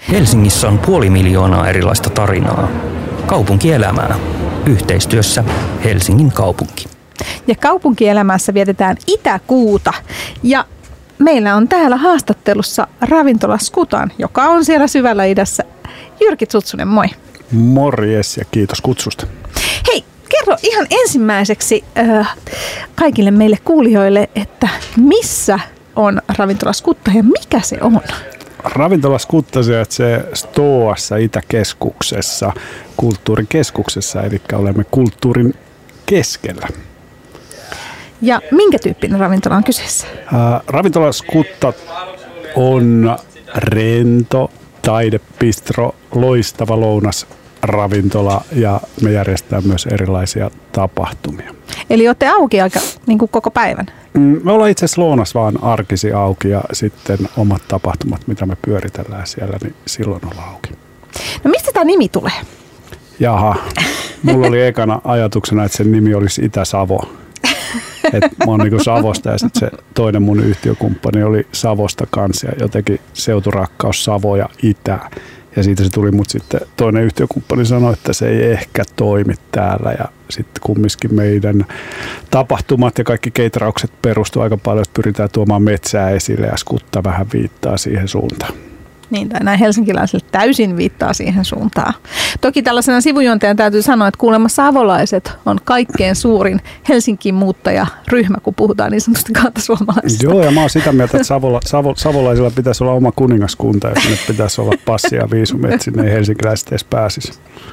Helsingissä on 500 000 erilaista tarinaa. Kaupunkielämää. Yhteistyössä Helsingin kaupunki. Ja kaupunkielämässä vietetään Itäkuuta. Ja meillä on täällä haastattelussa ravintola Skutan, joka on siellä syvällä idässä. Jyrki Tsutsunen, moi. Morjes ja kiitos kutsusta. Hei, kerro ihan ensimmäiseksi kaikille meille kuulijoille, että missä on ravintola Skutta ja mikä se on? Ravintola Skutta sijaitsee Stoassa Itäkeskuksessa, kulttuurikeskuksessa, eli olemme kulttuurin keskellä. Ja minkä tyyppinen ravintola on kyseessä? Ravintola Skutta on rento, taidebistro, loistava lounasravintola ja me järjestetään myös erilaisia tapahtumia. Eli olette auki aika niin kuin koko päivän? Me ollaan itse asiassa lounas vaan arkisi auki ja sitten omat tapahtumat, mitä me pyöritellään siellä, niin silloin ollaan auki. No mistä tämä nimi tulee? Jaha, mulla oli ekana ajatuksena, että sen nimi olisi Itä-Savo. Että mä oon niinku Savosta ja sitten se toinen mun yhtiökumppani oli Savosta kanssa ja jotenkin seuturakkaus Savo ja Itä. Ja siitä se tuli, mutta sitten toinen yhtiökumppani sanoi, että se ei ehkä toimi täällä. Ja sitten kumminkin meidän tapahtumat ja kaikki keitaraukset perustuu aika paljon, että pyritään tuomaan metsää esille ja Skutta vähän viittaa siihen suuntaan. Niin, tai näin helsinkiläisille täysin viittaa siihen suuntaan. Toki tällaisena sivujuontajana täytyy sanoa, että kuulemma savolaiset on kaikkein suurin Helsinkiin muuttajaryhmä, kun puhutaan niin sanotusti kantasuomalaisista. Joo, ja mä oon sitä mieltä, että savolaisilla pitäisi olla oma kuningaskunta, jos ne pitäisi olla passi ja viisumi, että sinne ei helsinkiläiset edes pääsisi.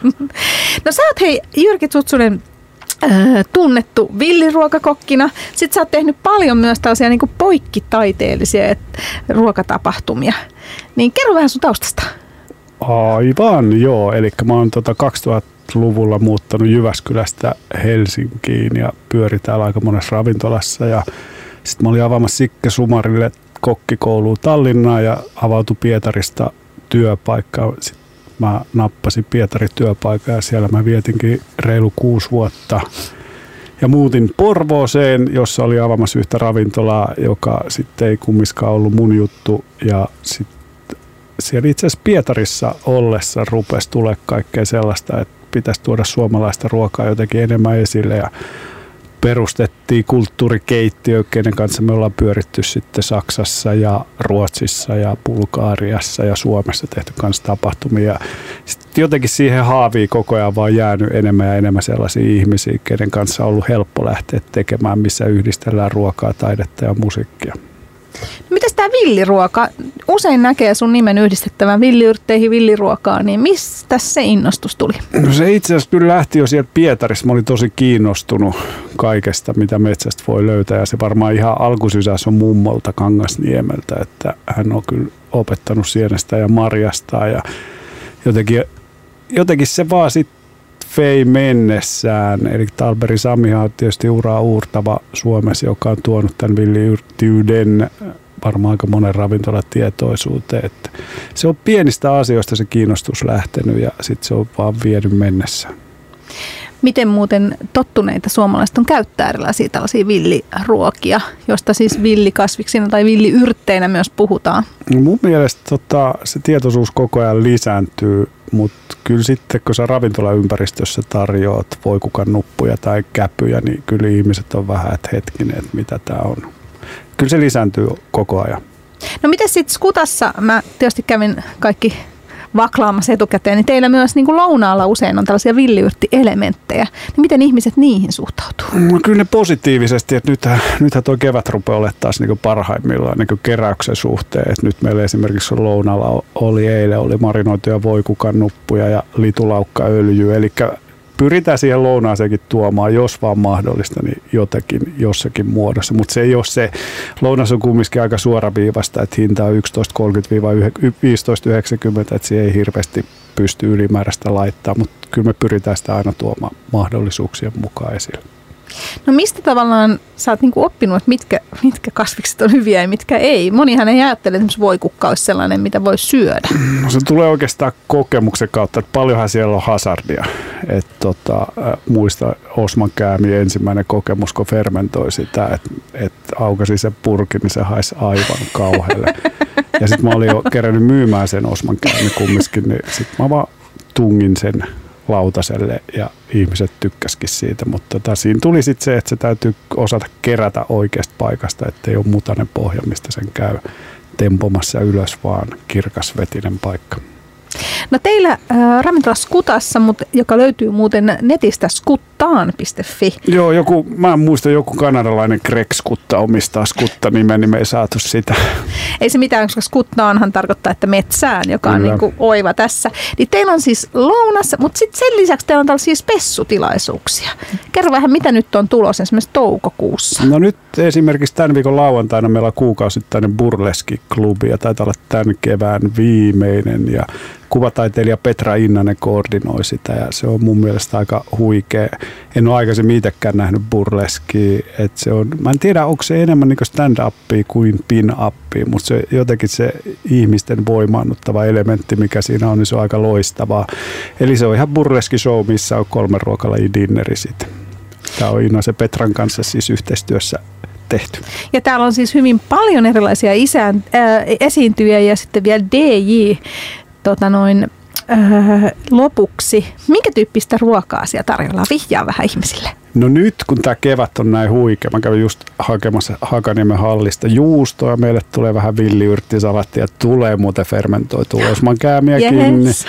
No sä oot hei Jyrki Tsutsunen tunnettu villiruokakokkina. Sitten sä oot tehnyt paljon myös tällaisia niin kuin poikkitaiteellisia ruokatapahtumia. Niin kerro vähän sun taustasta. Aivan, joo. Eli mä oon 2000-luvulla muuttanut Jyväskylästä Helsinkiin ja pyörin täällä aika monessa ravintolassa. Ja sitten mä olin avaamassa Sikke Sumarille kokkikouluun Tallinnaan ja avautui Pietarista työpaikka. Sitten mä nappasin Pietarin työpaikan ja siellä mä vietinkin reilu 6 vuotta. Ja muutin Porvooseen, jossa oli avaamassa yhtä ravintolaa, joka sitten ei kumminkaan ollut mun juttu. Ja sitten siellä itse asiassa Pietarissa ollessa rupesi tulemaan kaikkea sellaista, että pitäisi tuoda suomalaista ruokaa jotenkin enemmän esille. Ja perustettiin kulttuurikeittiö, kenen kanssa me ollaan pyöritty sitten Saksassa ja Ruotsissa ja Bulgariassa ja Suomessa tehty kanssa tapahtumia. Sitten jotenkin siihen haaviin koko ajan vaan jäänyt enemmän ja enemmän sellaisia ihmisiä, kenen kanssa on ollut helppo lähteä tekemään, missä yhdistellään ruokaa, taidetta ja musiikkia. No mitäs tämä villiruoka? Usein näkee sun nimen yhdistettävän villiyrtteihin, villiruokaan, niin mistä se innostus tuli? No se itse asiassa kyllä lähti jo sieltä Pietarissa. Mä olin tosi kiinnostunut kaikesta, mitä metsästä voi löytää. Ja se varmaan ihan alkusysäys on mummolta Kangasniemeltä, että hän on kyllä opettanut sienestä ja marjastaa. Ja jotenkin se vaan sitten vei mennessään. Eli Talberi Samihan on tietysti uraa uurtava Suomessa, joka on tuonut tämän villiyrttiyden varmaan aika monen ravintolatietoisuuteen. Että se on pienistä asioista se kiinnostus lähtenyt ja sitten se on vaan vienyt mennessään. Miten muuten tottuneita suomalaiset on käyttää erilaisia tällaisia villiruokia, josta siis villikasviksina tai villiyrtteinä myös puhutaan? No mun mielestä se tietoisuus koko ajan lisääntyy, mutta kyllä sitten kun sä ravintolaympäristössä tarjoat voikukan nuppuja tai käpyjä, niin kyllä ihmiset on vähän, että hetkinen, että mitä tää on. Kyllä se lisääntyy koko ajan. No miten sitten Skutassa, mä tietysti kävin kaikki vaklaamassa etukäteen, niin teillä myös niin kuin lounaalla usein on tällaisia villiyrttielementtejä. Niin miten ihmiset niihin suhtautuu? No kyllä ne positiivisesti, että nythän tuo kevät rupeaa olemaan taas niin kuin parhaimmillaan niin kuin keräyksen suhteen. Että nyt meillä esimerkiksi lounaalla eilen oli marinoituja voikukan nuppuja ja litulaukkaöljyä. Eli pyritään siihen lounaaseenkin tuomaan, jos vaan mahdollista, niin jotenkin jossakin muodossa. Mutta se ei ole se. Lounas on kumminkin aika suoraviivasta, että hinta on 11,30–15,90, että siihen ei hirveästi pysty ylimääräistä laittaa, mutta kyllä me pyritään sitä aina tuomaan mahdollisuuksien mukaan esille. No mistä tavallaan sä oot niinku oppinut, että mitkä kasvikset on hyviä ja mitkä ei? Monihan ei ajattele, että voikukka olisi sellainen, mitä voi syödä. No se tulee oikeastaan kokemuksen kautta, että paljonhan siellä on hazardia. Muista Osman Käämi ensimmäinen kokemus, kun fermentoi sitä, että aukasi sen purkin, niin se haisi aivan kauhealle. Ja sitten mä olin jo kerännyt myymään sen Osman käynnin kumminkin, niin sitten mä vaan tungin sen lautaselle ja ihmiset tykkäskin siitä, mutta siinä tuli sitten se, että se täytyy osata kerätä oikeasta paikasta, ettei ole mutainen pohja, mistä sen käy tempomassa ylös, vaan kirkasvetinen paikka. No teillä ravintola Skutassa, joka löytyy muuten netistä skuttaan.fi. Joo, mä en muista, joku kanadalainen Greg Skutta omistaa Skutta-nimen, niin me ei saatu sitä. Ei se mitään, koska skuttaanhan tarkoittaa, että metsään, joka on niin kuin oiva tässä. Niin teillä on siis lounas, mutta sitten sen lisäksi teillä on tällaisia spessutilaisuuksia. Kerro vähän, mitä nyt on tulossa esimerkiksi toukokuussa. No nyt esimerkiksi tämän viikon lauantaina meillä on kuukausittainen burleskiklubi ja taitaa olla tämän kevään viimeinen ja kuvataiteilija Petra Innanen koordinoi sitä ja se on mun mielestä aika huikea. En ole aikaisemmin itsekään nähnyt burleskia. Mä en tiedä, onko se enemmän niin stand-upia kuin pin-upia, mutta se jotenkin se ihmisten voimaannuttava elementti, mikä siinä on, niin se on aika loistavaa. Eli se on ihan burleski-show, missä on 3 ruokalajin dinneri sitten. Tämä on Innasen Petran kanssa siis yhteistyössä tehty. Ja täällä on siis hyvin paljon erilaisia esiintyjiä ja sitten vielä DJ lopuksi. Minkä tyyppistä ruokaa siellä tarjolla? Vihjaa vähän ihmisille. No nyt kun tämä kevät on näin huikea, mä kävin just hakemassa Hakaniemen hallista juustoa ja meille tulee vähän villiyrttisalattia, tulee muuten fermentoitua osmankäämiäkin. Yes.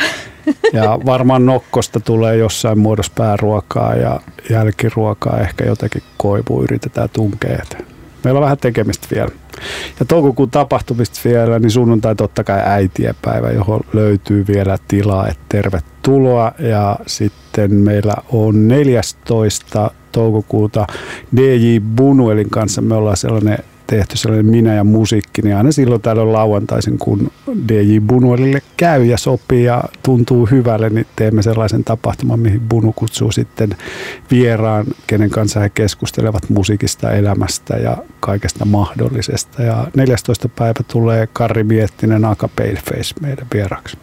Ja varmaan nokkosta tulee jossain muodossa pääruokaa ja jälkiruokaa, ehkä jotakin koivua yritetään tunkea. Meillä on vähän tekemistä vielä. Ja toukokuun tapahtumista vielä, niin sunnuntai totta kai äitienpäivä, johon löytyy vielä tilaa, että tervetuloa. Ja sitten meillä on 14. toukokuuta DJ Bunuelin kanssa, me ollaan tehty sellainen minä ja musiikki, niin aina silloin tällöin lauantaisin, kun DJ Bunuelille käy ja sopii ja tuntuu hyvälle, niin teemme sellaisen tapahtuman, mihin Bunu kutsuu sitten vieraan, kenen kanssa he keskustelevat musiikista, elämästä ja kaikesta mahdollisesta. Ja 14. päivä tulee Karri Miettinen Aka Paleface meidän vieraaksi.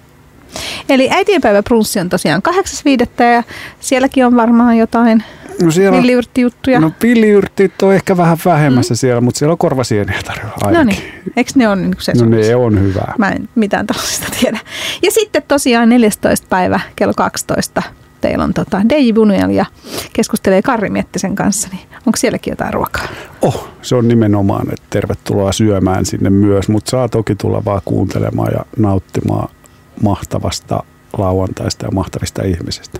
Eli äitienpäivä brunssi on tosiaan 8.5. ja sielläkin on varmaan jotain villiyrttijuttuja. No villiyrttit on ehkä vähän vähemmässä siellä, mutta siellä on korvasieniä tarjolla ainakin. No niin, eikö ne ole niin kuin se? No ne on hyvää. Mä en mitään tällaista tiedä. Ja sitten tosiaan 14. päivä kello 12 teillä on DJ Bunuel ja keskustelee Karri Miettisen kanssa, niin onko sielläkin jotain ruokaa? Se on nimenomaan, että tervetuloa syömään sinne myös, mutta saa toki tulla vaan kuuntelemaan ja nauttimaan mahtavasta lauantaista ja mahtavista ihmisistä.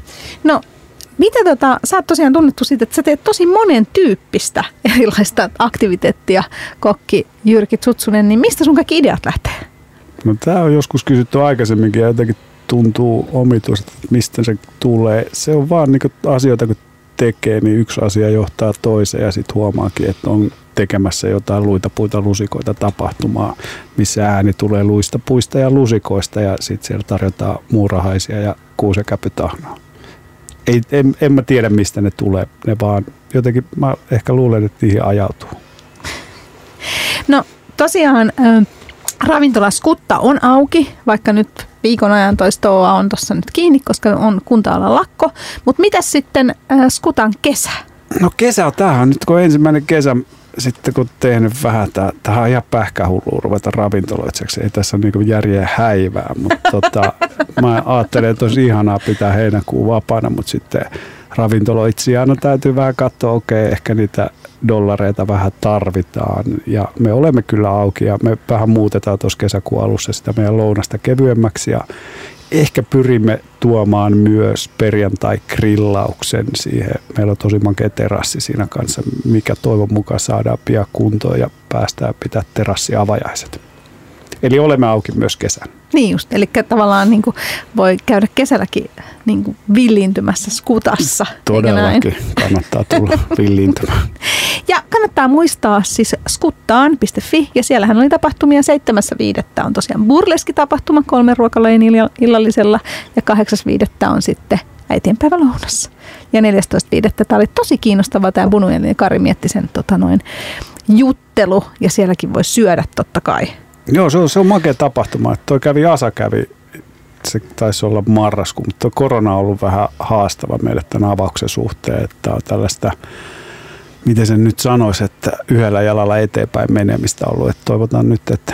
No, mitä sä oot tosiaan tunnettu siitä, että sä teet tosi monen tyyppistä erilaista aktiviteettia, kokki Jyrki Zutsunen, niin mistä sun kaikki ideat lähtee? No tää on joskus kysytty aikaisemminkin ja jotenkin tuntuu omituiselta, että mistä se tulee. Se on vaan niin asioita, kun tekee, niin yksi asia johtaa toiseen ja sitten huomaakin, että on tekemässä jotain luita, puita, lusikoita tapahtumaa, missä ääni tulee luista, puista ja lusikoista ja sitten siellä tarjotaan muurahaisia ja kuusenkäpytahnaa. En mä tiedä, mistä ne tulee. Ne vaan jotenkin, mä ehkä luulen, että niihin ajautuu. No tosiaan ravintola Skutta on auki, vaikka nyt viikon ajan toi stoa on tuossa nyt kiinni, koska on kunta-alan lakko. Mutta mitäs sitten Skutan kesä? No kesä, tämähän nyt kun ensimmäinen kesä, sitten kun tehnyt vähän, tämähän on ihan pähkähullua ruveta ravintoloitseksi. Ei tässä ole niin järjeä häivää, mutta mä ajattelen, että olisi ihanaa pitää heinäkuun vapaana, mutta sitten ravintoloitsijana täytyy vähän katsoa, okei, ehkä niitä dollareita vähän tarvitaan ja me olemme kyllä auki ja me vähän muutetaan tuossa kesäkuun alussa sitä meidän lounasta kevyemmäksi ja ehkä pyrimme tuomaan myös perjantai-grillauksen siihen. Meillä on tosi makea terassi siinä kanssa, mikä toivon mukaan saadaan pian kuntoon ja päästään pitää terassi-avajaiset. Eli olemme auki myös kesän. Niin just, eli tavallaan niin kuin voi käydä kesälläkin niin kuin villiintymässä Skutassa. Todellakin kannattaa tulla villiintymään. Ja kannattaa muistaa siis skuttaan.fi ja siellähän oli tapahtumia 7.5. on tosiaan burleski-tapahtuma 3 ruokalajin illallisella ja 8.5. on sitten äitienpäivä lounassa. Ja 14.5. tämä oli tosi kiinnostavaa tämä Bunuelin ja Karri Miettisen juttelu ja sielläkin voi syödä totta kai. Joo, se on makea tapahtuma. Asa kävi, se taisi olla marraskuun, mutta korona on ollut vähän haastava meille tämän avauksen suhteen, että on tällaista, miten sen nyt sanoisi, että yhdellä jalalla eteenpäin menemistä ollut. Että toivotaan nyt, että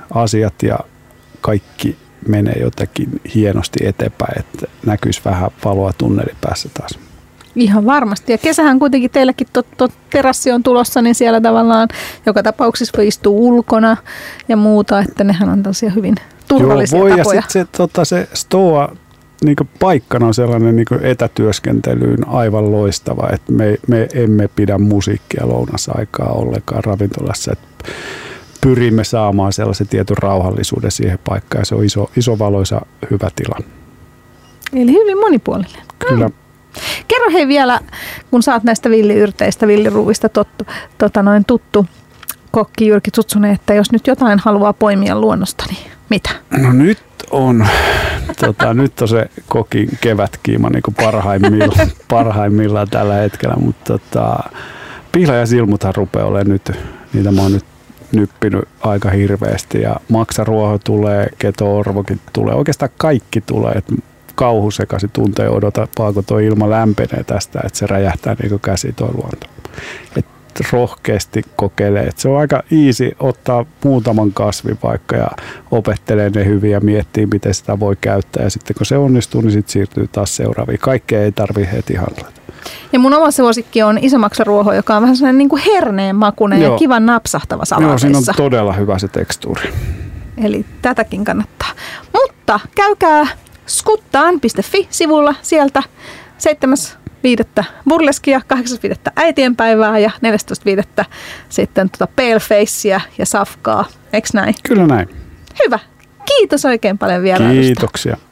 asiat ja kaikki menee jotenkin hienosti eteenpäin, että näkyisi vähän valoa tunnelin päässä taas. Ihan varmasti. Ja kesähän kuitenkin teilläkin terassi on tulossa, niin siellä tavallaan joka tapauksessa voi istua ulkona ja muuta, että nehän on tällaisia hyvin turvallisia tapoja. Ja sitten se stoa niin paikkana on sellainen niin etätyöskentelyyn aivan loistava, että me emme pidä musiikkia lounasaikaa ollenkaan ravintolassa, että pyrimme saamaan sellaisen tietyn rauhallisuuden siihen paikkaan ja se on iso valoisa hyvä tila. Eli hyvin monipuolinen. Kyllä. Kerro hei vielä, kun saat näistä villiyrteistä, villiruuvista tuttu kokki Jyrki Zutsunen, että jos nyt jotain haluaa poimia luonnosta, niin mitä? No nyt on se kokin kevätkiima niin kuin parhaimmillaan tällä hetkellä, mutta piila ja silmuthan rupeaa olemaan nyt, niitä mä oon nyt nyppinyt aika hirveästi ja maksaruoho tulee, keto-orvokin tulee, oikeastaan kaikki tulee, että kauhu sekaisin tuntee odota, kun tuo ilma lämpenee tästä, että se räjähtää niin kuin käsi tuo luonto. Että rohkeasti kokeilee, että se on aika easy ottaa muutaman kasvin vaikka ja opettelee ne hyvin ja miettii, miten sitä voi käyttää ja sitten kun se onnistuu, niin sitten siirtyy taas seuraaviin. Kaikkea ei tarvitse heti handlata. Ja mun oma suosikki on isomaksaruoho, joka on vähän sellainen niin kuin herneen makuinen ja kivan napsahtava salaateissa. Joo, siinä on todella hyvä se tekstuuri. Eli tätäkin kannattaa. Mutta käykää skuttaan.fi-sivulla sieltä 7.5. burleskia, 8.5. äitienpäivää ja 14.5. sitten palefacea ja safkaa. Eiks näin? Kyllä näin. Hyvä. Kiitos oikein paljon vierailusta. Kiitoksia.